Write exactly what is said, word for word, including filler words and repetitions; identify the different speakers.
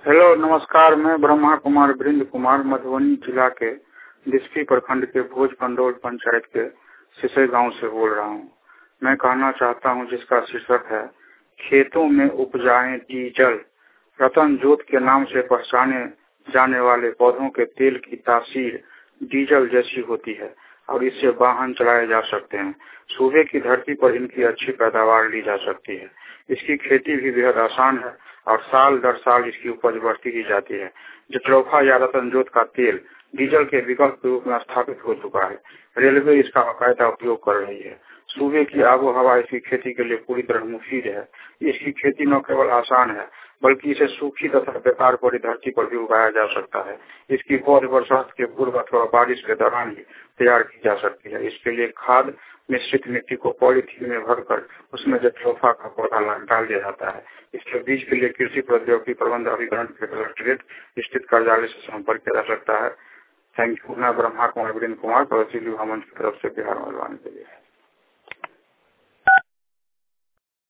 Speaker 1: Hello नमस्कार। मैं ब्रह्मा कुमार वृंद कुमार मधुबनी जिला के बिस्फी प्रखंड के भोज पंडोल पंचायत के सिसई गांव से बोल रहा हूं। मैं कहना चाहता हूं जिसका शीर्षक है खेतों में उपजाएं डीजल। रतन जोत के नाम से पहचाने जाने वाले पौधों के तेल की तासीर डीजल जैसी होती है और इससे वाहन चलाए जा सकते हैं। सूबे की धरती पर इनकी अच्छी पैदावार ली जा सकती है। इसकी खेती भी बेहद आसान है और साल दर साल इसकी उपज बढ़ती ही जाती है। जट्रोफा या रतन जोत का तेल डीजल के विकल्प के रूप में स्थापित हो चुका है। रेलवे इसका बाकायदा उपयोग कर रही है। सूबे की आबो हवा इसकी खेती के लिए पूरी तरह मुफीद है। इसकी खेती न केवल आसान है बल्कि इसे सूखी तथा बेकार पड़ी धरती पर भी उगाया जा सकता है। इसकी पौध बरसात के पूर्व अथवा बारिश के दौरान ही तैयार की जा सकती है। इसके लिए खाद मिश्रित मिट्टी को पॉलीथीन में भरकर उसमें जट्रोफा का पौधा डाल दिया जाता है। इसके बीज के लिए कृषि प्रौद्योगिकी प्रबंध अभिकरण के कलेक्ट्रेट स्थित कार्यालय से संपर्क किया जा सकता है। Thank you. मैं ब्रह्मा कुमार वृंद कुमार पड़ोसी युवा मंच की तरफ से बिहार मधुबनी के लिए।